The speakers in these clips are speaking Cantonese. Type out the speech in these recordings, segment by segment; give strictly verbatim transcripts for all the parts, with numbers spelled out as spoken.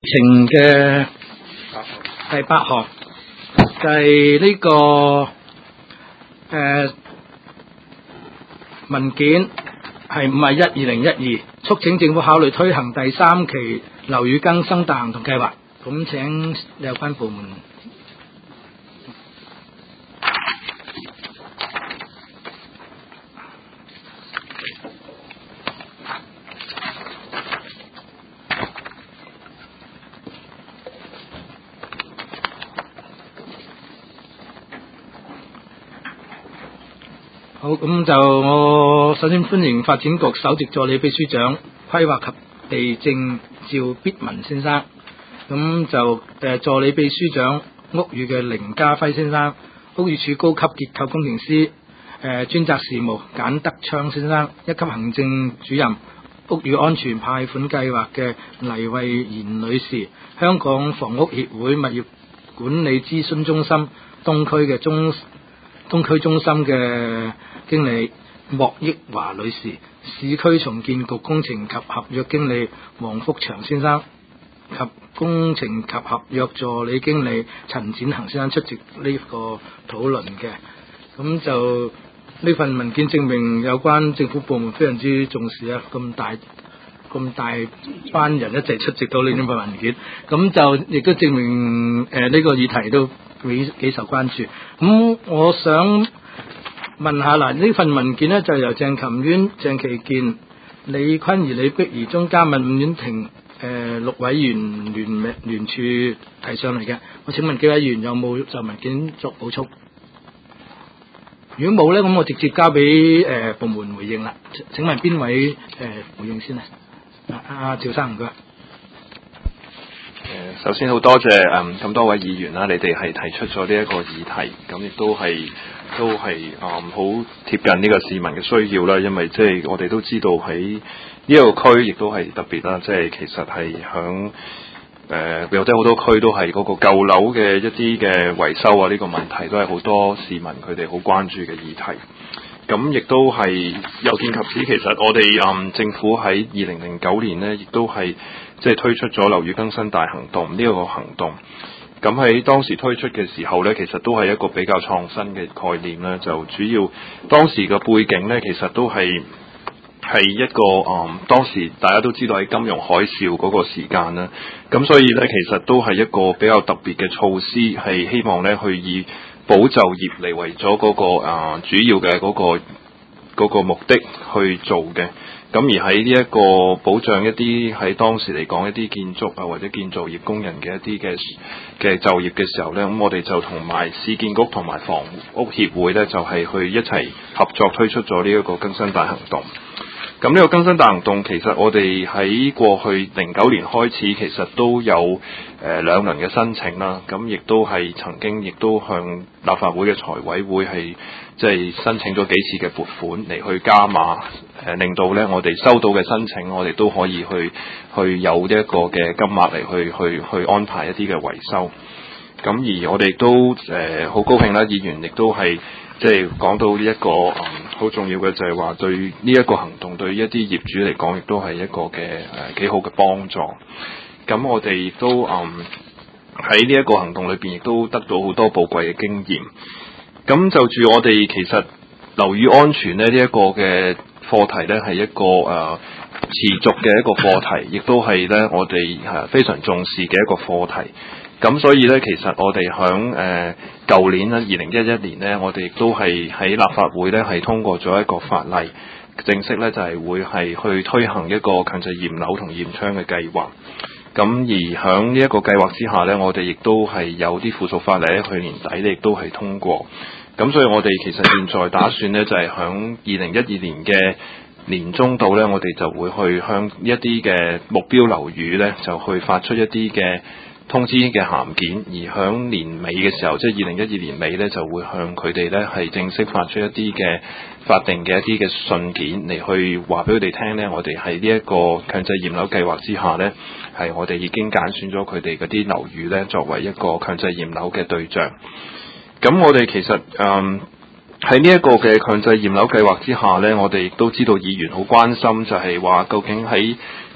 程嘅第八項就係呢、這個誒、呃、文件係五十一二零一二，促請政府考慮推行第三期樓宇更新大行動計劃。咁請有關部門。好，咁就我首先歡迎發展局首席助理秘書長規劃及地政趙必文先生，咁就誒助理秘書長屋宇嘅凌家輝先生，屋宇署高級結構工程師誒專責事務簡德昌先生，一級行政主任屋宇安全派款計劃嘅黎慧賢女士，香港房屋協會物業管理諮詢中心東區嘅中東區中心嘅經理莫益華女士，市區重建局工程及合約經理黃福祥先生及工程及合約助理經理陳展恒先生出席呢個討論嘅。咁就呢份文件證明有關政府部門非常之重視啊，咁大咁大班人一齊出席到呢份文件，咁就亦都證明誒呢、呃這個議題都幾幾受關注。咁我想問下嗱，呢份文件呢，就由鄭琴淵、鄭其健、李坤儀、李碧儀、鍾嘉敏、伍婉婷誒、呃、六委員聯聯署提上嚟嘅。我請問幾位議員有冇就文件作補充？如果冇呢，咁我直接交俾誒、呃、部門回應啦。請問邊位誒、呃、回應先啊？阿阿趙生唔該。 誒，首先好多謝誒咁多位議員啦，你哋係提出咗呢一個議題，咁亦都係都係誒好貼近呢個市民嘅需要啦。因為即係我哋都知道喺呢個區亦都係特別啦，即係其實係響誒有啲好多區都係嗰個舊樓嘅一啲嘅維修啊，呢個問題都係好多市民佢哋好關注嘅議題。咁亦都係有見及此，其實我哋誒、嗯、政府喺二零零九年呢，亦都係即係推出咗樓宇更新大行動呢一個行動。咁喺當時推出嘅時候呢，其實都係一個比較創新嘅概念啦。就主要當時嘅背景呢，其實都係係一個誒、嗯，當時大家都知道喺金融海嘯嗰個時間啦。咁所以呢，其實都係一個比較特別嘅措施，係希望呢去以保就業嚟為咗嗰、那個啊、呃、主要嘅嗰、那個嗰、那個目的去做嘅。咁而喺呢一個保障一啲喺當時嚟講一啲建築啊或者建造業工人嘅一啲嘅嘅就業嘅時候呢，咁我哋就同埋市建局同埋房屋協會呢，就係、是、去一齊合作推出咗呢一個更新大行動。咁呢個更新大行動其實我哋喺過去零九年開始其實都有誒、呃、兩輪嘅申請啦，咁亦都係曾經亦都向立法會嘅財委會係即係申請咗幾次嘅撥款嚟去加碼，誒、呃、令到咧我哋收到嘅申請我哋都可以去去有一個嘅金額嚟去去去安排一啲嘅維修。咁而我哋都誒好、呃、高興啦，議員亦都係即係講到呢、這、一個誒好、嗯、重要嘅就係話對呢一個行動對一啲業主嚟講亦都係一個嘅誒幾好嘅幫助。咁我哋亦都誒喺呢一個行動裏邊亦都得到好多寶貴嘅經驗。咁就住我哋其實樓宇安全咧呢一、這個嘅課題咧係一個誒、呃、持續嘅一個課題，亦都係咧我哋係非常重視嘅一個課題。咁所以咧，其實我哋響誒舊年咧，二零一一年咧，我哋亦都係喺立法會咧係通過咗一個法例，正式咧就係、是、會係去推行一個強制驗樓同驗窗嘅計劃。咁而響呢一個計劃之下咧，我哋亦都係有啲附屬法例喺去年底咧亦都係通過。咁所以我哋其實現在打算咧就係響二零一二年嘅年中度咧，我哋就會去向一啲嘅目標樓宇咧，就去發出一啲嘅通知嘅函件，而響年尾嘅時候，即係二零一二年尾咧，就會向佢哋咧係正式發出一啲嘅法定嘅一啲嘅信件嚟去話俾佢哋聽咧，我哋喺呢一個強制驗樓計劃之下咧，係我哋已經揀選咗佢哋嗰啲樓宇咧作為一個強制驗樓嘅對象。咁我哋其實誒喺呢一個嘅強制驗樓計劃之下咧，我哋亦都知道議員好關心，就係話究竟喺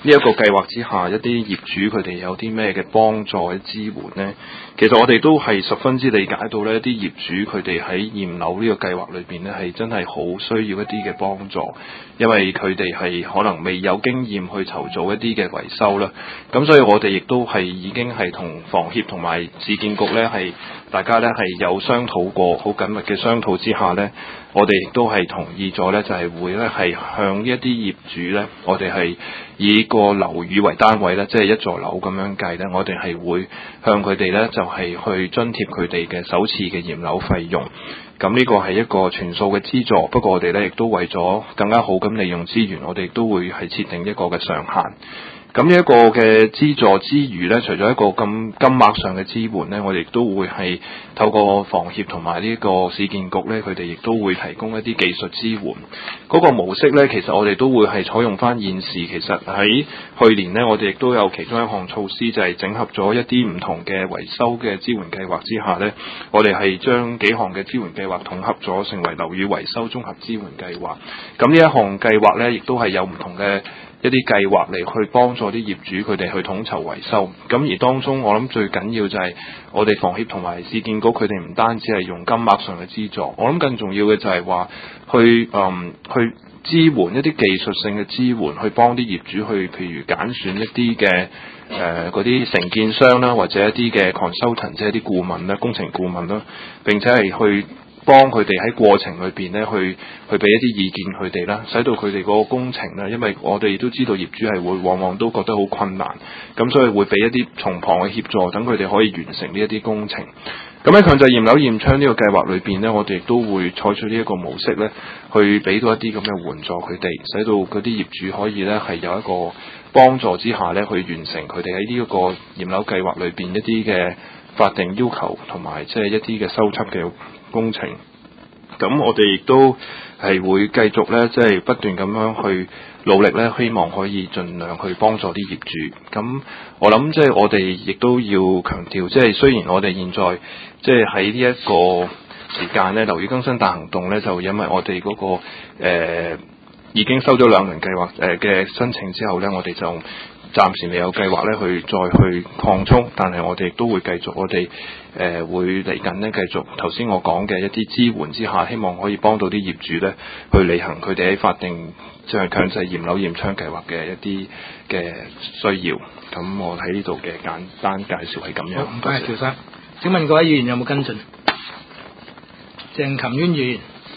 呢一個計劃之下，一啲業主佢哋有啲咩嘅幫助或者支援呢？其實我哋都係十分之理解到呢一啲業主佢哋喺驗樓呢個計劃裏邊呢，係真係好需要一啲嘅幫助，因為佢哋係可能未有經驗去籌做一啲嘅維修啦。咁所以我哋亦都係已經係同房協同埋市建局呢，係大家呢係有商討過，好緊密嘅商討之下呢，我哋亦都係同意咗呢，就係會呢係向一啲業主呢，我哋係以個樓宇為單位呢，即係一座樓咁樣計呢，我哋係會向佢哋呢，就係去津貼佢哋嘅首次嘅驗樓費用。咁呢個係一個全數嘅資助，不過我哋呢亦都為咗更加好咁利用資源，我哋都會係設定一個嘅上限。咁呢一個嘅資助之餘呢，除咗一個咁金額上嘅支援呢，我哋亦都會係透過房協同埋呢個市建局呢，佢哋亦都會提供一啲技術支援。嗰個模式呢，其實我哋都會係採用翻現時，其實喺去年呢，我哋亦都有其中一項措施，就係整合咗一啲唔同嘅維修嘅支援計劃之下呢，我哋係將幾項嘅支援計劃統合咗，成為樓宇維修綜合支援計劃。咁呢一項計劃呢，亦都係有唔同嘅一啲計劃嚟去幫助啲業主佢哋去統籌維修。咁而當中我諗最緊要就係我哋房協同埋市建局佢哋唔單止係用金額上嘅資助，我諗更重要嘅就係話去嗯去支援一啲技術性嘅支援，去幫啲業主去譬如揀選一啲嘅誒嗰啲承建商啦，或者一啲嘅 consultant 即係一啲顧問啦、工程顧問啦，並且係去幫佢哋喺過程裏邊咧，去去俾一啲意見佢哋啦，使到佢哋嗰個工程咧，因為我哋都知道業主係會往往都覺得好困難，咁所以會俾一啲從旁嘅協助，等佢哋可以完成呢一啲工程。咁喺強制驗樓驗窗呢個計劃裏邊呢，我哋亦都會採取呢一個模式咧，去俾到一啲咁嘅援助佢哋，使到嗰啲業主可以咧係有一個幫助之下咧，去完成佢哋喺呢一個驗樓計劃裏邊一啲嘅法定要求同埋即係一啲嘅修葺嘅工程。咁我哋亦都係會繼續咧，即係不斷咁樣去努力咧，希望可以盡量去幫助啲業主。咁我諗即係我哋亦都要強調，即係雖然我哋現在即係喺呢一個時間咧，樓宇更新大行動咧，就因為我哋嗰個誒、呃、已經收咗兩輪計劃誒嘅申請之後咧，我哋就暫時未有計劃咧去再去擴充，但係我哋亦都會繼續，我哋誒、呃、會嚟緊咧繼續頭先我講嘅一啲支援之下，希望可以幫到啲業主咧去履行佢哋喺法定即係強制驗樓驗窗計劃嘅一啲嘅需要。咁我喺呢度嘅簡單介紹係咁樣。 唔該，趙生。請問各位議員有冇跟進？鄭琴淵議員。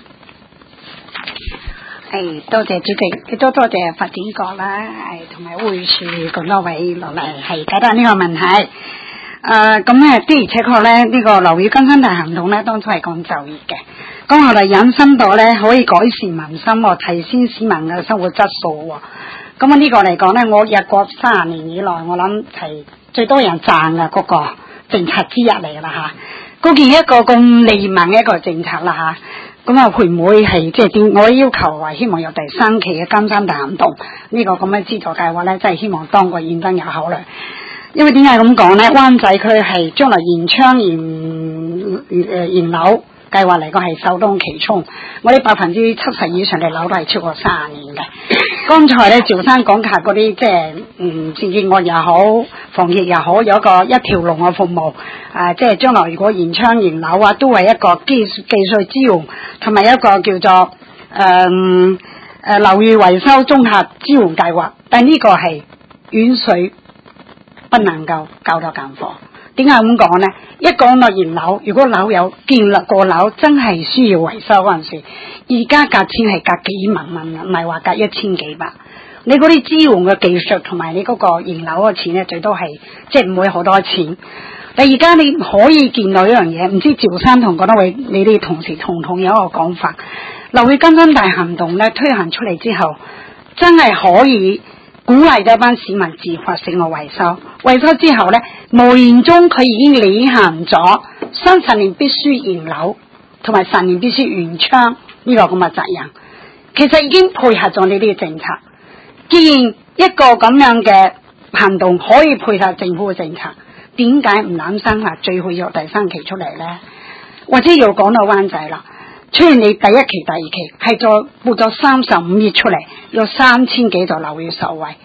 係，多謝主席，亦都多謝發展局啦，係同埋會署咁多位落嚟係解答呢個問題。誒、呃，咁咧的而且確咧，呢、這個樓宇更新大行動咧，當初係講就業嘅，咁我哋引申到咧可以改善民生喎，提升市民嘅生活質素喎。咁啊呢個嚟講咧，我入國三十年以來，我諗係最多人讚嘅嗰個政策之一嚟啦吓。嗰件一個咁利民嘅一個政策啦吓。咁啊，會唔會係即係點？我要求話希望有第三期嘅更新大行動呢、這個咁嘅資助計劃咧，真係希望當個認真有考慮。因為點解咁講咧？灣仔區係將來驗窗驗誒驗樓計劃嚟講係首當其衝，我哋百分之七十以上嘅樓都係超過三十年嘅。剛才咧趙生講下嗰啲即係嗯市建局又好，房協又好，有一個一條龍嘅服務。啊，即係將來如果驗窗驗樓啊，都係一個技技術支援，同埋一個叫做誒誒樓宇維修綜合支援計劃。但呢個係遠水不能夠救到近火。點解咁講呢？一講到驗樓，如果樓有建立過樓，真係需要維修嗰陣時，而家價錢係隔幾萬蚊，唔係話隔一千幾百。你嗰啲支援嘅技術同埋你嗰個驗樓嘅錢咧，最多係即係唔會好多錢。但而家你可以見到一樣嘢，唔知趙生同嗰多位你哋同事同唔同有一個講法，樓宇更新大行動咧推行出嚟之後，真係可以鼓勵咗一班市民自發性嘅維修。維修之後咧，無形中佢已經履行咗三十年必須驗樓，同埋十年必須驗窗呢個咁嘅責任。其實已經配合咗呢啲嘅政策。既然一個咁樣嘅行動可以配合政府嘅政策，點解唔諗生話最好有第三期出嚟呢？或者又講到灣仔啦，雖然你第一期、第二期係再撥咗三十五億出嚟，有三千幾座樓宇受惠，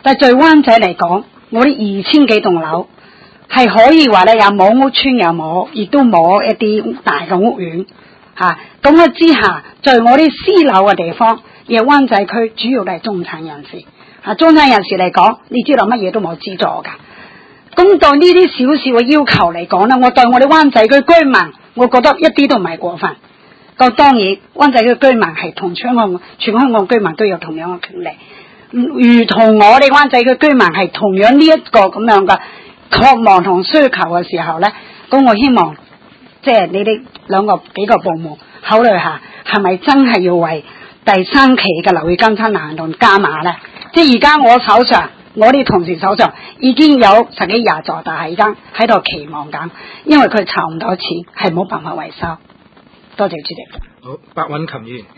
但係在灣仔嚟講，我哋二千幾棟樓係可以話咧，又冇屋邨，又冇，亦都冇一啲大嘅屋苑嚇。咁嘅之下，在我啲私樓嘅地方，而灣仔區主要都係中產人士嚇。中產人士嚟講，你知道乜嘢都冇資助㗎。咁對呢啲少少嘅要求嚟講咧，我對我哋灣仔區居民，我覺得一啲都唔係過分。咁當然，灣仔區居民係同全港全香港居民都有同樣嘅權利，如同我哋灣仔區居民係同樣呢一個咁樣嘅渴望同需求嘅時候咧，咁我希望即係你哋兩個幾個部門考慮下，係咪真係要為第三期嘅樓宇更新行動加碼咧？即係而家我手上，我哋同事手上已經有十幾廿座大廈，而家喺度期望緊，因為佢籌唔到錢，係冇辦法維修。多謝主席。 好，白韻琴議員。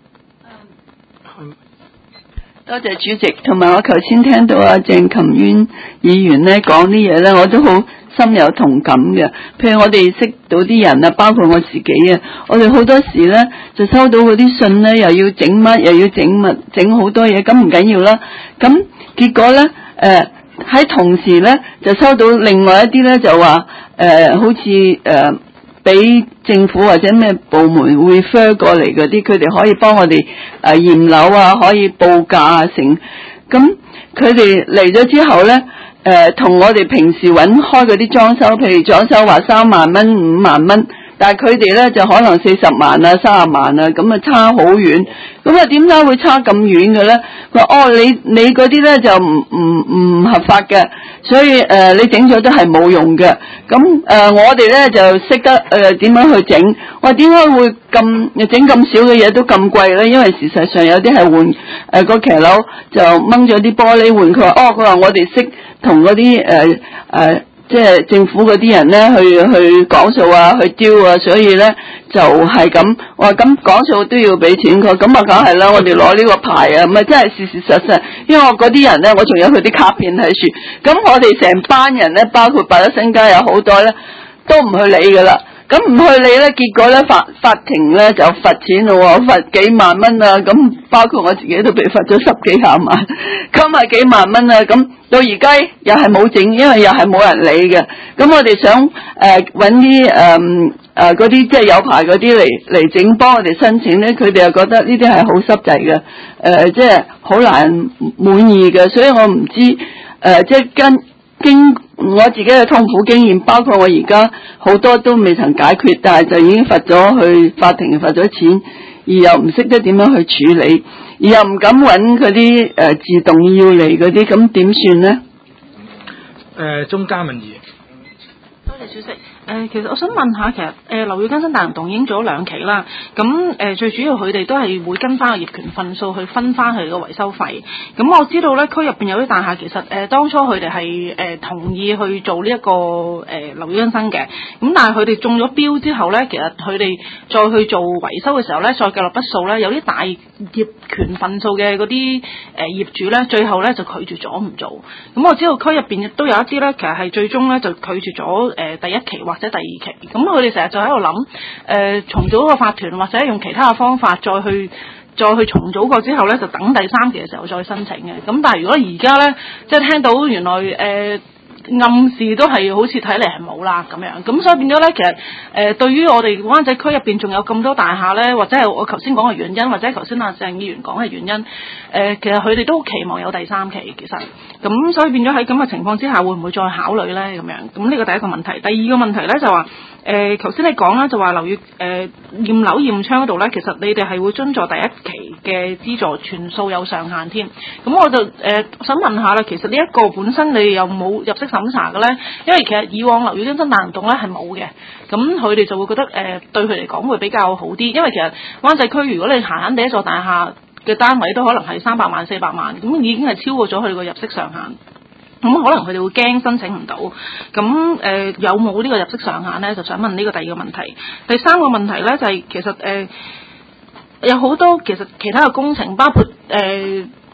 多謝主席，同埋我頭先聽到阿鄭琴淵議員咧講啲嘢咧，我都好深有同感嘅。譬如我哋識到啲人啊，包括我自己啊，我哋好多時咧就收到嗰啲信咧，又要整乜，又要整乜，整好多嘢，咁唔緊要啦。咁結果咧，誒、呃、喺同時咧就收到另外一啲咧就話，誒、呃、好似誒俾政府或者咩部門 refer 過嚟嗰啲，佢哋可以幫我哋誒驗樓啊，可以報價啊成。咁佢哋嚟咗之後咧，誒、呃、同我哋平時揾開嗰啲裝修，譬如裝修話三萬蚊、五萬蚊，但係佢哋咧就可能四十萬啊、三十萬啊，咁啊差好遠。咁啊點解會差咁遠嘅咧？佢話哦，你你嗰啲咧就唔唔唔合法嘅，所以誒、呃、你整咗都係冇用嘅。咁誒、呃、我哋咧就識得誒點、呃、樣去整。我話點解會咁整咁少嘅嘢都咁貴咧？因為事實上有啲係換誒個騎樓就掹咗啲玻璃換。佢話哦，佢話我哋識同嗰啲誒誒即係政府嗰啲人咧去去講數啊，去丟啊，所以咧就係、是、咁。我話咁講數都要俾錢佢，咁啊梗係啦，我哋攞呢個牌啊，咪真係事事實實。因為我嗰啲人咧，我仲有佢啲卡片喺處。咁我哋成班人咧，包括百德新街有好多咧，都唔去理噶啦。咁唔去理咧，結果咧法法庭咧就罰錢咯，罰幾萬蚊啊！咁包括我自己都被罰咗十幾廿萬，咁啊幾萬蚊啊！咁到而家又係冇整，因為又係冇人理嘅。咁我哋想誒搵啲誒誒嗰啲即係有牌嗰啲嚟嚟整，幫我哋申請咧，佢哋又覺得呢啲係好濕滯嘅，誒即係好難滿意嘅，所以我唔知誒、呃、即係跟。經我自己嘅痛苦經驗，包括我而家好多都未曾解決，但係就已經罰咗去法庭罰咗錢，而又唔識得點樣去處理，而又唔敢揾嗰啲誒自動要嚟嗰啲，咁點算呢？ 誒，鍾嘉文議員。 多謝主席。誒、呃，其實我想問下，其實誒樓宇更新大行動已經做咗兩期啦。咁誒、呃、最主要佢哋都係會跟翻個業權份數去分翻佢哋嘅維修費。咁我知道咧，區入邊有啲大廈其實誒、呃、當初佢哋係誒同意去做呢、這、一個誒樓宇更新嘅。咁但係佢哋中咗標之後咧，其實佢哋再去做維修嘅時候咧，再計落筆數咧，有啲大業權份數嘅嗰啲誒業主咧，最後咧就拒絕咗唔做。咁我知道區入邊亦都有一啲咧，其實係最終咧就拒絕咗誒、呃、第一期或者第二期，咁佢哋成日就喺度諗，誒、呃、重組個法團或者用其他嘅方法再去再去重組過之後咧，就等第三期嘅時候再申請嘅。咁但係如果而家咧，即係聽到原來誒、呃、暗示都係好似睇嚟係冇啦咁樣，咁所以變咗咧，其實誒、呃、對於我哋灣仔區入邊仲有咁多大廈咧，或者係我頭先講嘅原因，或者頭先阿鄭議員講嘅原因，誒、呃、其實佢哋都期望有第三期，其實咁所以變咗喺咁嘅情況之下，會唔會再考慮咧咁樣？咁呢個第一個問題，第二個問題咧就話。誒，頭先、呃、你講啦，就話樓宇誒驗樓驗窗嗰度咧，其實你哋係會遵助第一期嘅資助，全數有上限添。咁我就誒、呃、想問下啦，其實呢一個本身你有冇入息審查嘅咧？因為其實以往樓宇更新大行動咧係冇嘅，咁佢哋就會覺得誒、呃、對佢嚟講會比較好啲，因為其實灣仔區如果你閒閒地一座大廈嘅單位都可能係三百萬、四百萬，咁已經係超過咗佢哋個入息上限。咁可能佢哋會驚申請唔到，咁誒、呃、有冇呢個入息上限咧？就想問呢個第二個問題。第三個問題咧就係、是、其實誒、呃、有好多其實其他嘅工程，包括誒、呃、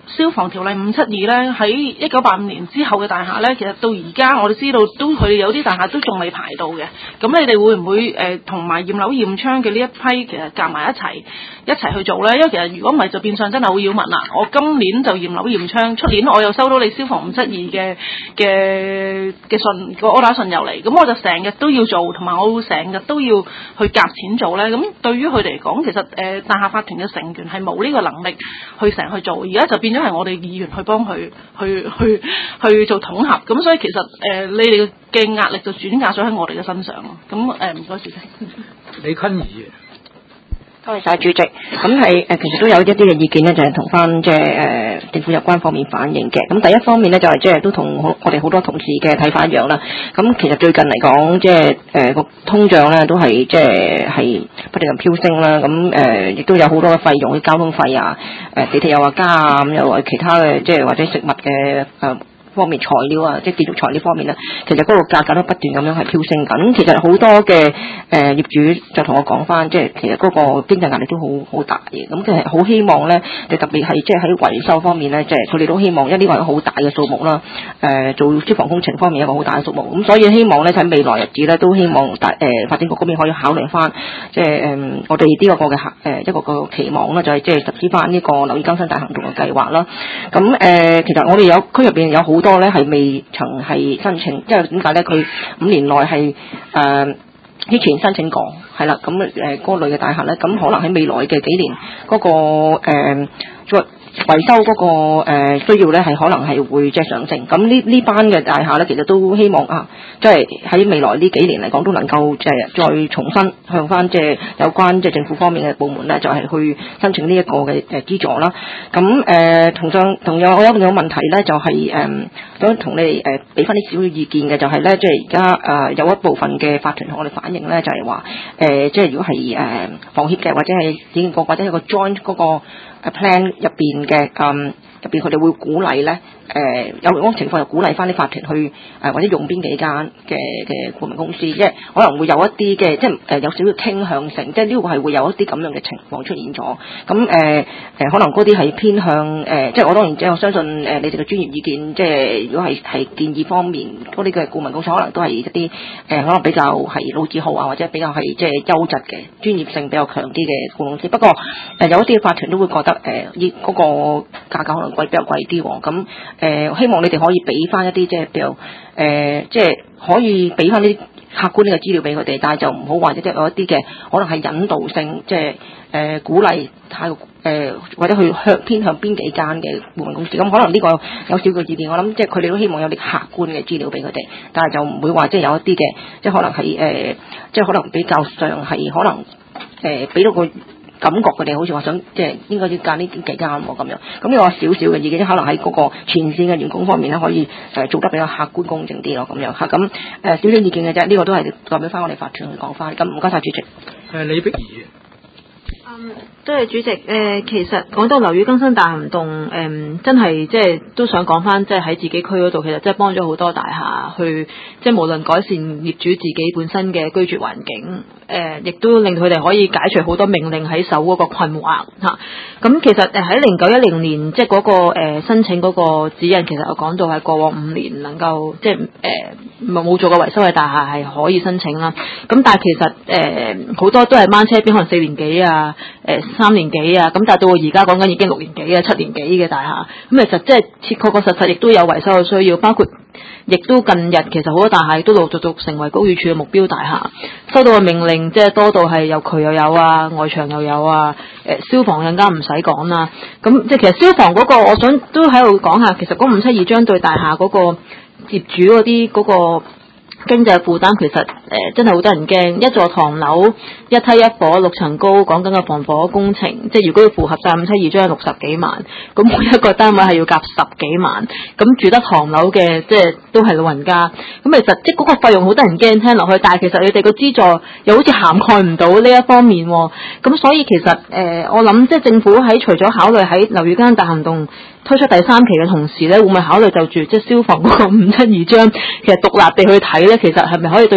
消防條例五七二咧，喺一九八五年之後嘅大廈咧，其實到而家我哋知道都佢哋有啲大廈都仲未排到嘅。咁你哋會唔會誒同埋驗樓驗窗嘅呢一批其實夾埋一齊一齊去做咧？因為其實如果唔係就變相真係好擾民啦。我今年就驗樓驗窗，出年我又收到你消防五七二嘅嘅嘅信個 order 信又嚟，咁我就成日都要做，同埋我會成日都要去夾錢做咧。咁對於佢哋嚟講，其實誒、呃、大廈法團嘅成員係冇呢個能力去成日去做，而家就變咗係我哋議員去幫佢去去去做統合。咁所以其實誒、呃、你哋嘅壓力就轉嫁咗喺我哋嘅身上咯。咁誒唔該主席。 李坤儀。 多謝晒主席，咁係誒，其實都有一啲嘅意見咧，就係同翻即係誒政府有關方面反映嘅。咁第一方面咧，就係即係都同我我哋好多同事嘅睇法一樣啦。咁其實最近嚟講，即係誒個通脹咧都係即係係不斷咁飆升啦。咁誒亦都有好多嘅費用，啲交通費啊，誒地鐵又話加啊，咁又話其他嘅即係或者食物嘅誒。呃方面材料啊，即係建築材料方面咧，其實嗰個價格都不斷咁樣係飆升緊。其實好多嘅誒、呃、業主就同我講翻，即係其實嗰個經濟壓力都好好大嘅。咁其實好希望咧，就特別係即係喺維修方面咧，即係佢哋都希望，因為呢個係好大嘅數目啦。誒、呃、做消防工程方面一個好大嘅數目，咁所以希望咧喺未來日子咧都希望大誒、呃、發展局嗰邊可以考慮翻，即係誒、呃、我哋呢個個嘅誒一個個期望啦，就係即係實施翻呢個樓宇更新大行動嘅計劃啦。咁誒、呃、其實我哋有區入邊有好多咧係未曾係申請，因為點解咧？佢五年內係誒之前申請過，係啦，咁誒嗰類嘅大廈咧，咁可能喺未來嘅幾年嗰、那個誒再。呃維修嗰、那個誒、呃、需要咧係可能係會即係上升，咁呢呢班嘅大廈咧其實都希望啊，即係喺未來呢幾年嚟講都能夠即係再重新向翻即係有關即係政府方面嘅部門咧，就係、是、去申請呢一個嘅誒資助啦。咁誒同樣同樣我有一個問題咧，就係、是、誒、呃、想同你哋誒俾翻啲少少意見嘅，就係、是、咧即係而家誒有一部分嘅法團同我哋反映咧，就係話誒即係如果係誒房協嘅或者係市建局或者係個 joint 嗰個 plan 入邊嘅嗯入邊佢哋會鼓勵咧誒有嗰個情況就鼓勵翻啲法團去誒、呃、或者用邊幾間嘅嘅顧問公司，即係可能會有一啲嘅即係誒有少少傾向性，即係呢個係會有一啲咁樣嘅情況出現咗。咁誒誒可能嗰啲係偏向誒、呃，即係我當然即係我相信誒、呃、你哋嘅專業意見，即係如果係係建議方面嗰啲嘅顧問公司，可能都係一啲誒、呃、可能比較係老字號啊，或者比較係即係優質嘅專業性比較強啲嘅顧問公司。不過誒、呃、有一啲嘅法團都會覺得誒依嗰個價格可能貴比較貴啲喎。咁誒、呃、希望你哋可以俾翻一啲即係比較誒、呃、即係可以俾翻啲客觀呢個資料俾佢哋，但係就唔好話即係有一啲嘅可能係引導性，即係誒、呃、鼓勵太誒、呃、或者去向偏向邊幾間嘅顧問公司。咁可能呢個有少個意見，我諗即係佢哋都希望有啲客觀嘅資料俾佢哋，但係就唔會話即係有一啲嘅即係可能係誒、呃、即係可能比較上係可能誒俾、呃、到個感覺佢哋好似話想即係應該要揀呢幾間喎咁樣，咁呢個少少嘅意見，可能喺嗰個前線嘅員工方面咧，可以誒做得比較客觀公正啲咯咁樣嚇。咁誒少少意見嘅啫，呢、這個都係代表翻我哋法團去講翻。咁唔該晒主席。 誒李碧儀。 嗯，多謝主席。誒、呃，其實講到樓宇更新大行動，誒、呃，真係即係都想講翻，即係喺自己區嗰度，其實即係幫咗好多大廈去，即係無論改善業主自己本身嘅居住環境，誒、呃，亦都令佢哋可以解除好多命令喺手嗰個困惑嚇。咁、啊、其實誒喺零九一零年，即係嗰個、呃、申請嗰個指引，其實我講到係過往五年能夠即係誒冇做過維修嘅大廈係可以申請啦。咁但係其實誒好、呃、多都係掹車邊，可能四年幾啊。誒、呃、三年幾啊，咁但係到而家講緊已經六年幾啊、七年幾嘅大廈，咁其實即係切確確實實亦都有維修嘅需要，包括亦都近日其實好多大廈都陸續續成為屋宇署嘅目標大廈，收到嘅命令即係多到係有渠又有啊，外牆又有啊，誒、呃、消防更加唔使講啦。咁即係其實消防嗰、那個，我想都喺度講下，其實嗰五七二章對大廈嗰個業主嗰啲嗰個經濟負擔其實誒、呃、真係好得人驚，一座唐樓一梯一伙六層高，講緊嘅防火工程，即係如果要符合晒五七二章六十幾萬，咁每一個單位係要夾十幾萬，咁住得唐樓嘅即係都係老人家，咁其實即係嗰個費用好得人驚聽落去，但係其實你哋個資助又好似涵蓋唔到呢一方面，咁所以其實誒、呃、我諗即係政府喺除咗考慮喺樓宇更新大行動推出第三期嘅同時咧，會唔會考慮就住即係消防嗰個五七二章，其實獨立地去睇咧？其實係咪可以對啲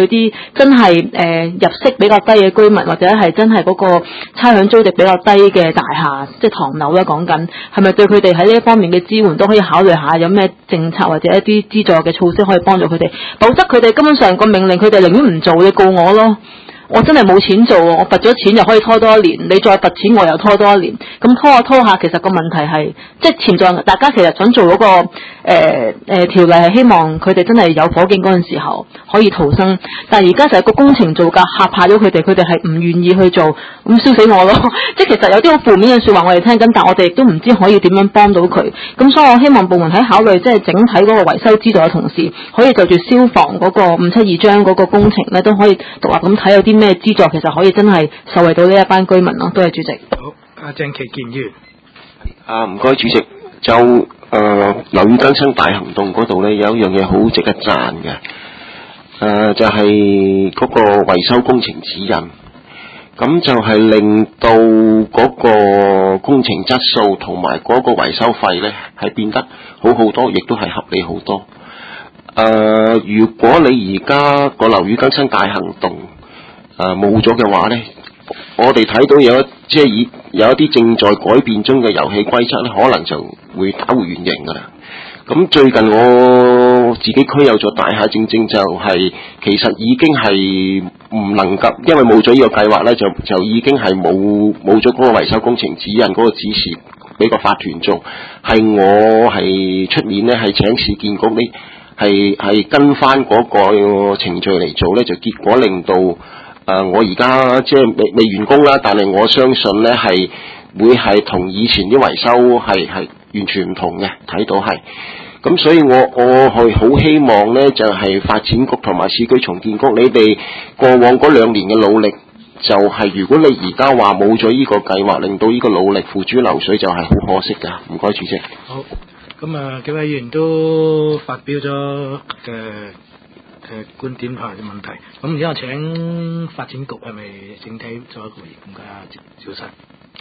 真係誒、呃、入息比較低嘅居民，或者係真係嗰個差餉租值比較低嘅大廈，即係唐樓啦，講緊係咪對佢哋喺呢一方面嘅支援都可以考慮下，有咩政策或者一啲資助嘅措施可以幫助佢哋？否則佢哋根本上個命令，佢哋寧願唔做，你告我咯。我真係冇錢做，我罰咗錢又可以拖多一年，你再罰錢我又拖多一年，咁拖下拖下，其實個問題係即係潛在，大家其實想做嗰、那個誒誒、呃呃、條例係希望佢哋真係有火警嗰陣時候可以逃生，但係而家就係個工程造價嚇怕咗佢哋，佢哋係唔願意去做，咁燒死我咯！即係其實有啲好負面嘅説話我哋聽緊，但我哋亦都唔知可以點樣幫到佢，咁所以我希望部門喺考慮即係整體嗰個維修資助嘅同時，可以就住消防嗰個五七二章嗰個工程咧都可以獨立咁睇有啲咩資助其實可以真係受惠到呢一班居民咯。多謝主席。 好，阿鄭其健議員。 啊，唔該主席。就誒樓宇更新大行動嗰度咧，有一樣嘢好值得讚嘅。誒、呃、就係、是、嗰個維修工程指引，咁就係令到嗰個工程質素同埋嗰個維修費咧係變得好好多，亦都係合理好多。誒、呃，如果你而家個樓宇更新大行動誒冇咗嘅話咧，我哋睇到有一即係以有一啲正在改變中嘅遊戲規則咧，可能就會打回原形噶啦。咁最近我自己區有咗大廈，正正就係、是、其實已經係唔能夠，因為冇咗呢個計劃咧，就就已經係冇冇咗嗰個維修工程指引嗰個指示俾個法團做，係我係出面咧係請市建局呢係係跟翻嗰個程序嚟做咧，就結果令到誒、呃、我而家即係未未完工啦，但係我相信咧係會係同以前啲維修係係完全唔同嘅，睇到係。咁所以我我係好希望咧，就係、是、發展局同埋市區重建局，你哋過往嗰兩年嘅努力，就係、是、如果你而家話冇咗呢個計劃，令到呢個努力付諸流水，就係好可惜㗎。唔該，主席。 好，咁啊，幾位議員都發表咗嘅嘅觀點同埋問題。咁而家我請發展局係咪整體做一個回應？唔該啊，趙生。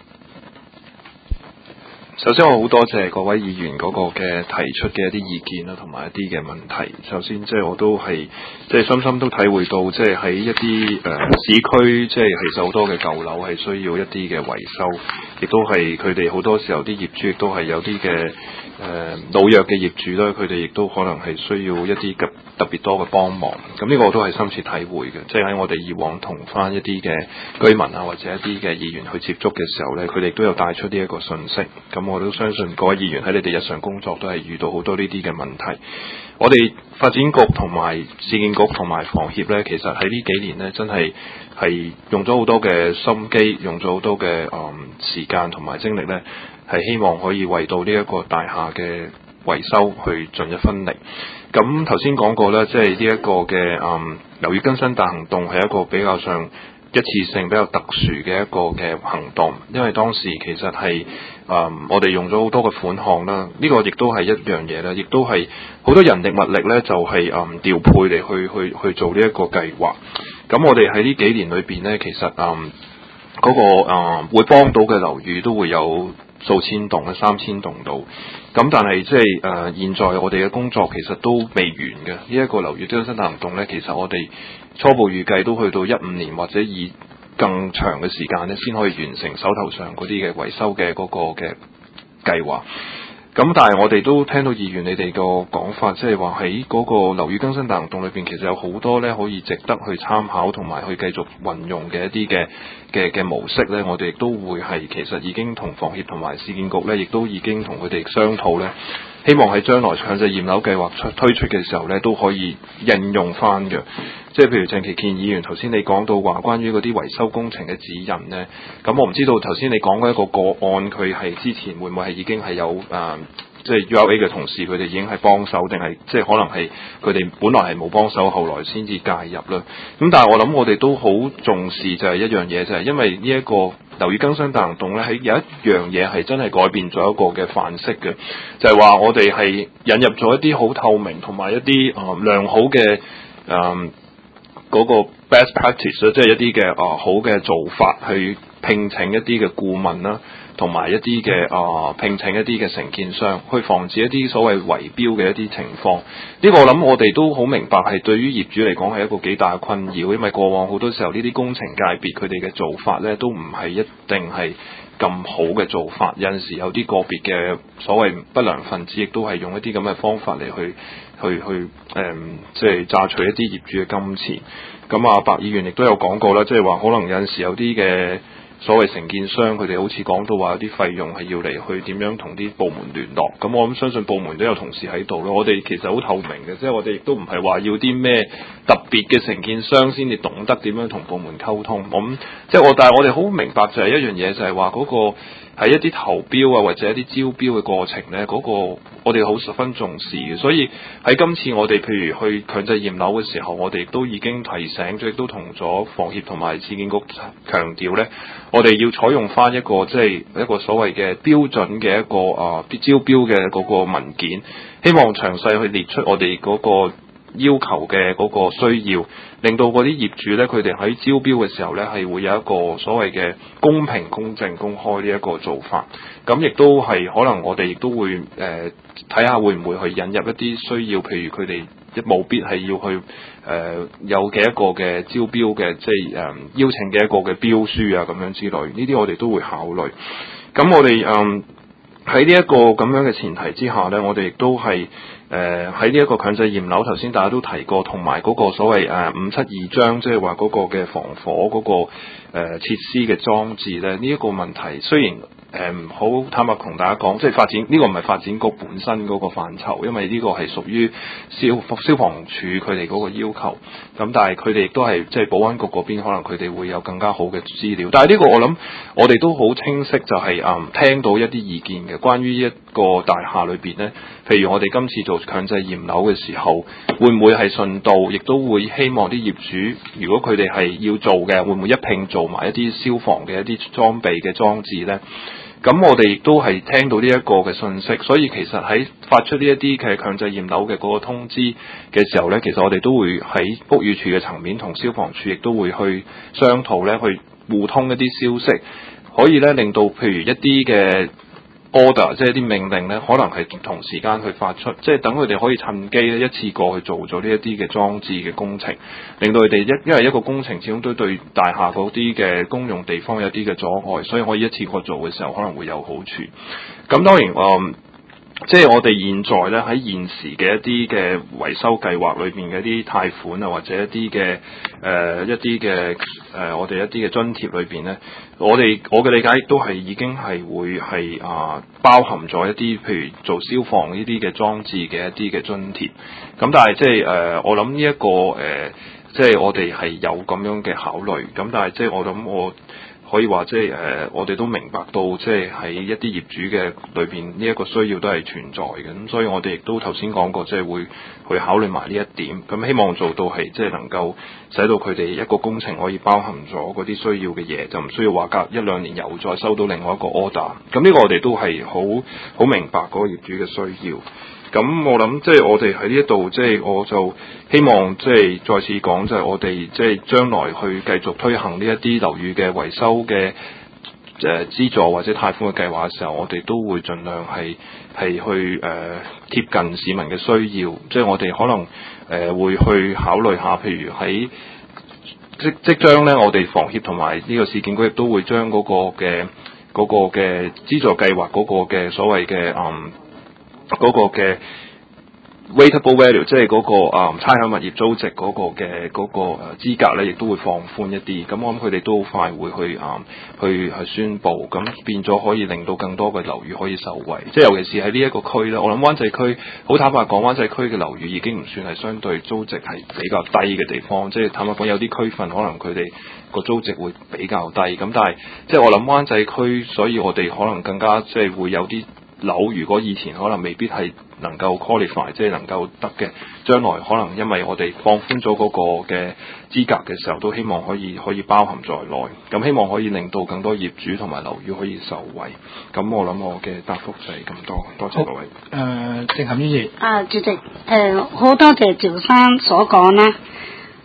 首先我好多謝各位議員嗰個嘅提出嘅一啲意見啦，同埋一啲嘅問題。首先即係我都係即係深深都體會到，即係喺一啲誒、呃、市區，即係其實好多嘅舊樓係需要一啲嘅維修，亦都係佢哋好多時候啲業主亦都係有啲嘅誒老弱嘅業主啦，佢哋亦都可能係需要一啲嘅特別多嘅幫忙。咁呢個我都係深切體會嘅，即係喺我哋以往同翻一啲嘅居民啊，或者一啲嘅議員去接觸嘅時候咧，佢哋都有帶出呢一個訊息。咁我都相信各位議員喺你哋日常工作都係遇到好多呢啲嘅問題。我哋發展局同埋市建局同埋房協咧，其實喺呢幾年咧，真係係用咗好多嘅心機，用咗好多嘅誒、嗯、時間同埋精力咧，係希望可以為到呢一個大廈嘅維修去盡一分力。咁頭先講過咧，即係呢一個嘅誒樓宇更新大行動係一個比較上一次性比較特殊嘅一個嘅行動，因為當時其實係誒、嗯、我哋用咗好多嘅款項啦，呢、這個亦都係一樣嘢啦，亦都係好多人力物力咧，就係、是、誒、嗯、調配嚟去去去做呢一個計劃。咁我哋喺呢幾年裏邊咧，其實誒嗰、嗯那個誒、嗯、會幫到嘅樓宇都會有數千棟啊，三千棟到。咁但係即係誒現在我哋嘅工作其實都未完嘅，呢、這、一個樓宇更新大行動咧，其實我哋初步預計都去到一五年或者以更長嘅時間咧，先可以完成手頭上嗰啲嘅維修嘅嗰個嘅計劃。咁但係我哋都聽到議員你哋個講法，即係話喺嗰個樓宇更新大行動裏邊，其實有好多咧可以值得去參考同埋去繼續運用嘅一啲嘅嘅嘅模式咧，我哋亦都會係其實已經同房協同埋市建局咧，亦都已經同佢哋商討咧，希望喺將來強制驗樓計劃出推出嘅時候咧，都可以應用翻嘅。即係譬如鄭其健議員頭先你講到話關於嗰啲維修工程嘅指引咧，咁我唔知道頭先你講嗰一個個案，佢係之前會唔會係已經係有誒、呃，即係 U L A 嘅同事佢哋已經係幫手，定係即係可能係佢哋本來係冇幫手，後來先至介入啦。咁但係我諗我哋都好重視就係一樣嘢，就係、是、因為呢一個樓宇更新大行動咧，喺有一樣嘢係真係改變咗一個嘅範式嘅，就係、是、話我哋係引入咗一啲好透明同埋一啲誒、呃、良好嘅誒。呃嗰個 best practice 即係一啲嘅啊好嘅做法，去聘請一啲嘅顧問啦， 同埋一啲嘅啊聘請一啲嘅承建商，去防止一啲所謂圍標嘅一啲情況。呢、這個我諗我哋都好明白，係對於業主嚟講係一個幾大嘅困擾，因為過往好多時候呢啲工程界別佢哋嘅做法咧都唔係一定係咁好嘅做法，有陣時有啲個別嘅所謂不良分子亦都係用一啲咁嘅方法嚟去去去誒、嗯，即係榨取一啲業主嘅金錢。咁啊，白議員亦都有講過啦，即係話可能有陣時有啲嘅所謂承建商，佢哋好似講到話有啲費用係要嚟去點樣同啲部門聯絡。咁我諗相信部門都有同事喺度咯。我哋其實好透明嘅，即係我哋亦都唔係話要啲咩特別嘅承建商先至懂得點樣同部門溝通。咁即係我，但係我哋好明白就係一樣嘢，就係話嗰個喺一啲投標啊或者一啲招標嘅過程咧，嗰個我哋好十分重視嘅。所以喺今次我哋譬如去強制驗樓嘅時候，我哋都已經提醒咗，亦都同咗房協同埋市建局強調咧，我哋要採用翻一個即係一個所謂嘅標準嘅一個啊招標嘅嗰個文件，希望詳細去列出我哋嗰個要求嘅嗰個需要，令到嗰啲業主咧，佢哋喺招標嘅時候咧，係會有一個所謂嘅公平、公正、公開呢一個做法。咁亦都係可能我哋亦都會誒睇下會唔會去引入一啲需要，譬如佢哋一務必係要去誒、呃、有嘅一個嘅招標嘅，即係誒、呃、邀請嘅一個嘅標書啊咁樣之類，呢啲我哋都會考慮。咁我哋嗯喺呢一個咁樣嘅前提之下咧，我哋亦都係。誒喺呢一個強制驗樓，頭先大家都提過，同埋嗰個所謂誒五七二章，即係話嗰個嘅防火嗰、嗰個誒、呃、設施嘅裝置咧，呢、這、一個問題雖然誒唔好坦白同大家講，即係發展呢、這個唔係發展局本身嗰個範疇，因為呢個係屬於消消防處佢哋嗰個要求。咁但係佢哋亦都係即係保安局嗰邊，可能佢哋會有更加好嘅資料。但係呢個我諗我哋都好清晰、就是，就係誒聽到一啲意見嘅，關於一個大廈裏邊咧，譬如我哋今次做強制驗樓嘅時候，會唔會係順道，亦都會希望啲業主，如果佢哋係要做嘅，會唔會一併做埋一啲消防嘅一啲裝備嘅裝置呢？咁我哋亦都係聽到呢一個嘅信息，所以其實喺發出呢一啲嘅強制驗樓嘅嗰個通知嘅時候呢，其實我哋都會喺屋宇署嘅層面同消防處亦都會去商討呢，去互通一啲消息，可以呢令到譬如一啲嘅order 即係啲命令咧，可能係同時間去發出，即係等佢哋可以趁機咧一次過去做咗呢一啲嘅裝置嘅工程，令到佢哋一因為一個工程始終都對大廈嗰啲嘅公用地方有啲嘅阻礙，所以可以一次過做嘅時候可能會有好處。咁當然誒、嗯，即係我哋現在咧喺現時嘅一啲嘅維修計劃裏面嘅一啲貸款啊，或者一啲嘅誒一啲嘅誒我哋一啲嘅津貼裏邊咧。我哋我嘅理解亦都係已經係會係啊包含咗一啲譬如做消防呢啲嘅裝置嘅一啲嘅津貼，咁但係即係誒我諗呢一個誒即係我哋係有咁樣嘅考慮，咁但係即係我諗我可以話即係誒我哋都明白到即係喺一啲業主嘅裏邊呢一個需要都係存在嘅，咁所以我哋亦都頭先講過即係會去考慮埋呢一點，咁希望做到係即係能夠使到佢哋一個工程可以包含咗嗰啲需要嘅嘢，就唔需要話隔一兩年又再收到另外一個 order。咁呢個我哋都係好好明白嗰個業主嘅需要。咁我諗即係我哋喺呢一度，即係我就希望即係再次講，就係我哋即係將來去繼續推行呢一啲樓宇嘅維修嘅誒資助或者貸款嘅計劃嘅時候，我哋都會盡量係係去誒貼、呃、近市民嘅需要，即係我哋可能誒、呃、會去考慮下，譬如喺即即將咧，我哋房協同埋呢個市建局亦都會將嗰個嘅嗰個嘅資助計劃嗰個嘅所謂嘅嗯。嗰個嘅 rateable value， 即係嗰、那個啊、嗯、差餉物業租值嗰個嘅嗰、那個誒資格咧，亦都會放寬一啲。咁我諗佢哋都好快會去啊、嗯、去去宣佈，咁變咗可以令到更多嘅樓宇可以受惠。即係尤其是喺呢一個區咧，我諗灣仔區好坦白講，灣仔區嘅樓宇已經唔算係相對租值係比較低嘅地方。即係坦白講，有啲區份可能佢哋個租值會比較低。咁但係即係我諗灣仔區，所以我哋可能更加即係會有啲樓，如果以前可能未必係能夠 qualify， 即係能夠得嘅，將來可能因為我哋放寬咗嗰個嘅資格嘅時候，都希望可以可以包含在內。咁希望可以令到更多業主同埋樓宇可以受惠。咁我諗我嘅答覆就係咁多，多謝各位。 誒，鄭含於議員。 啊，主席，誒、呃、好多謝趙生所講啦。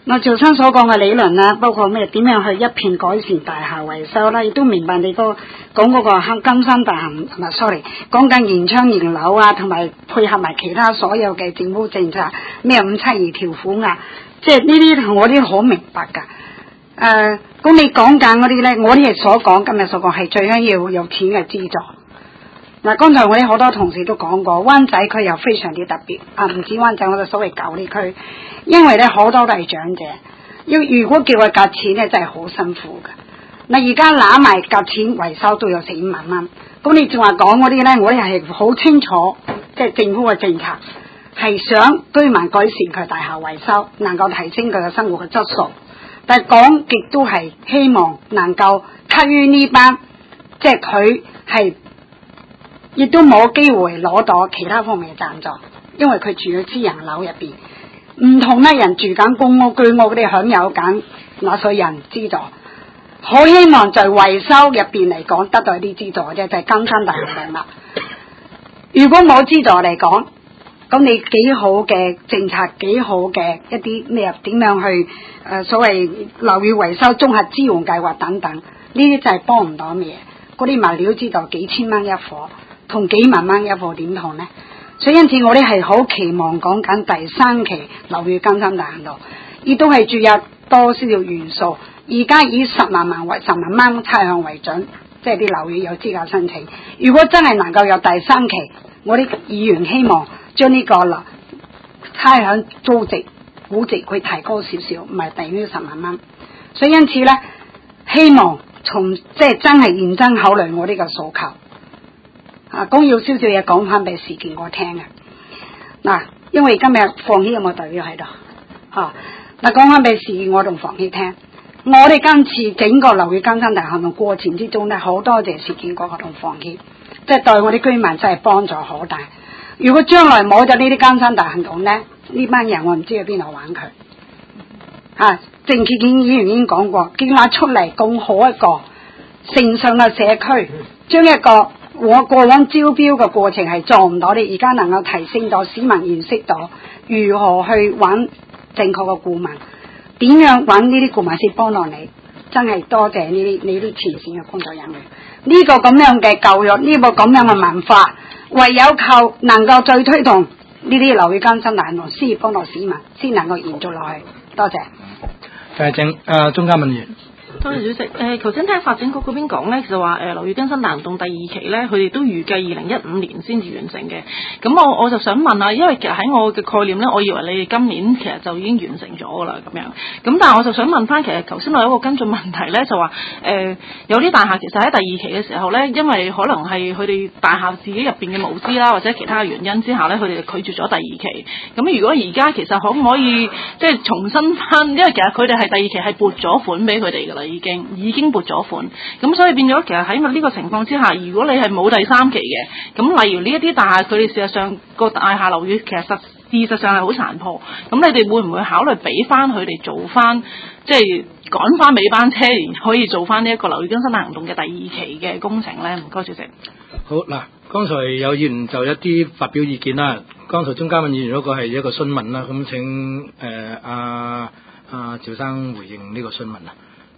我趙生所講嘅理論啦，包括咩點樣去一片改善大廈維修啦，亦都明白你個講嗰個金山大廈同埋 sorry 講緊延昌延樓啊，同埋配合埋其他所有嘅政府政策，咩五七二條款啊，即係呢啲我啲好明白㗎。誒、呃，咁你講緊嗰啲咧，我啲係所講今日所講係最緊要有錢嘅資助。嗱，剛才我哋好多同事都講過，灣仔區又非常之特別，啊唔止灣仔，我哋所謂舊呢區，因為咧好多都係長者，要如果叫佢夾錢咧，真係好辛苦噶。嗱，而家攬埋夾錢維修都有四五萬蚊，咁你仲話講嗰啲咧，我哋係好清楚，即係政府嘅政策係想居民改善佢大廈維修，能夠提升佢嘅生活嘅質素，但係講極都係希望能夠給予呢班，即係佢係。亦都冇機會攞到其他方面嘅贊助，因為佢住喺私人樓入邊，唔同咩人住緊公屋居屋嗰啲享有緊納稅人資助，好希望在維修入邊嚟講得到一啲資助啫，就係金山大行動啦。如果冇資助嚟講，咁你幾好嘅政策，幾好嘅一啲咩點樣去誒、呃、所謂樓宇維修綜合支援計劃等等，呢啲就係幫唔到咩嘢。嗰啲物料資助幾千蚊一夥。同幾萬蚊一課點同呢？所以因此我哋係好期望講緊第三期樓宇更新大行動，亦都係注入多少少元素。而家以十萬萬為十萬蚊差餉為準，即係啲樓宇有資格申請。如果真係能夠有第三期，我哋議員希望將呢個樓差餉租值估值佢提高少少，唔係低於十萬蚊。所以因此呢，希望從即係真係認真考慮我呢個訴求。啊，講要少少嘢講翻俾事件我聽嘅。嗱，因為今日房協有冇代表喺度？嚇，嗱講翻俾事件我同房協聽。我哋今次整個樓宇更新大行動過程之中咧，好多謝事件局同房協，即係對我哋居民真係幫助好大。如果將來冇咗呢啲更新大行動咧，呢班人我唔知去邊度玩佢。嚇、啊，鄭潔健議員已經講過，建立出嚟咁好一個誠信嘅社區，將一個我過往招標嘅過程係做唔到，你而家能夠提升到市民認識到如何去揾正確嘅顧問，點樣揾呢啲顧問先幫到你，真係多謝呢啲你啲前線嘅工作人員。呢、這個咁樣嘅教育，呢、這個咁樣嘅文化，唯有靠能夠再推動呢啲樓宇更新大行動，先幫到市民，先能夠延續落去。多謝。 誒正誒鍾嘉敏議員。 多謝主席。誒，頭先聽發展局嗰邊講咧，就話誒樓宇更新大行動第二期咧，佢哋都預計二零一五年先至完成嘅。咁我我就想問啊，因為其實喺我嘅概念咧，我以為你哋今年其實就已經完成咗噶啦咁樣。咁但係我就想問翻，其實頭先我有一個跟進問題咧，就話誒、呃、有啲大廈其實喺第二期嘅時候咧，因為可能係佢哋大廈自己入邊嘅無知啦，或者其他原因之下咧，佢哋就拒絕咗第二期。咁如果而家其實可唔可以即係重新翻？因為其實佢哋係第二期係撥咗款俾佢哋噶啦。已經已經撥咗款，咁所以變咗其實喺呢個情況之下，如果你係冇第三期嘅，咁例如呢一啲大廈，佢哋事實上個大廈樓宇其實實事實上係好殘破，咁你哋會唔會考慮俾翻佢哋做翻，即係趕翻尾班車，可以做翻呢一個樓宇更新大行動嘅第二期嘅工程咧？唔該，主席。 好嗱，剛才有議員就一啲發表意見啦。剛才鍾嘉敏議員嗰個係一個詢問啦，咁請誒阿阿趙生回應呢個詢問啊。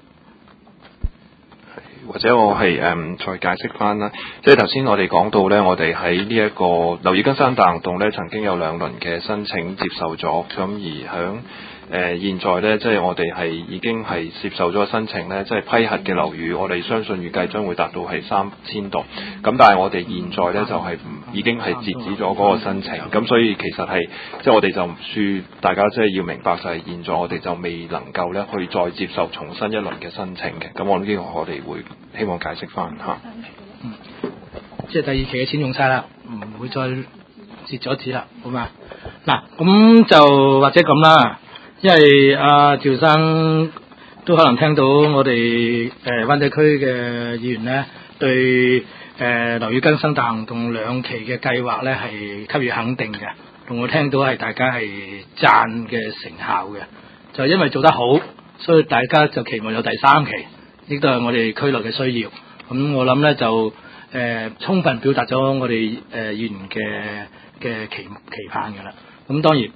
或者我係誒、嗯、再解釋翻啦，即係頭先我哋講到咧，我哋喺呢一個樓宇更新大行動咧，曾經有兩輪嘅申請接受咗，咁而響誒、呃、現在咧，即係我哋係已經係接受咗申請咧，即係批核嘅樓宇，我哋相信預計將會達到係三千棟，咁但係我哋現在咧就係、是、已經係截止咗嗰個申請，咁所以其實係即係我哋就唔輸，大家即係要明白就係現在我哋就未能夠咧去再接受重新一輪嘅申請嘅，咁我呢個我哋會希望解釋翻嚇。 嗯，即係第二期嘅錢用晒啦，唔會再截咗紙啦，好嘛？嗱，咁就或者咁啦，因為阿、啊、趙生都可能聽到我哋誒灣仔區嘅議員咧，對誒樓宇更新大行動兩期嘅計劃咧係給予肯定嘅，同我聽到係大家係讚嘅成效嘅，就因為做得好，所以大家就期望有第三期。亦都係我哋區內嘅需要，咁我諗咧就誒、呃、充分表達咗我哋誒議員嘅嘅期期盼嘅啦。咁當然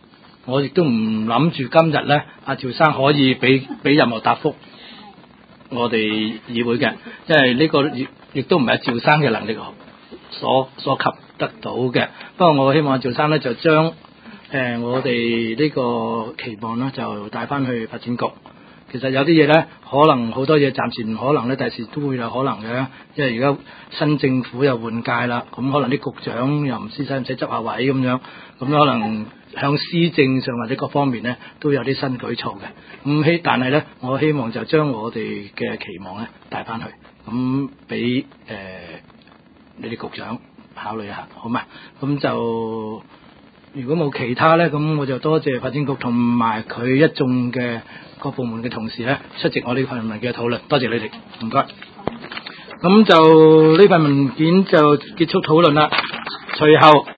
我亦都唔諗住今日咧，阿趙生可以俾俾任何答覆我哋議會嘅，因為呢個亦亦都唔係趙生嘅能力所所及得到嘅。不過我希望趙生咧就將誒、呃、我哋呢個期望咧就帶翻去發展局。其實有啲嘢咧，可能好多嘢暫時唔可能咧，第時都會有可能嘅。因為而家新政府又換屆啦，咁可能啲局長又唔知使唔使執下位咁樣，咁可能向施政上或者各方面咧都有啲新舉措嘅。咁希但係咧，我希望就將我哋嘅期望咧帶翻去，咁俾誒你哋局長考慮一下，好嘛？咁就如果冇其他咧，咁我就多謝發展局同埋佢一眾嘅各部門嘅同事咧出席我呢份文嘅討論，多謝你哋，唔該。咁就呢份文件就結束討論啦，隨後。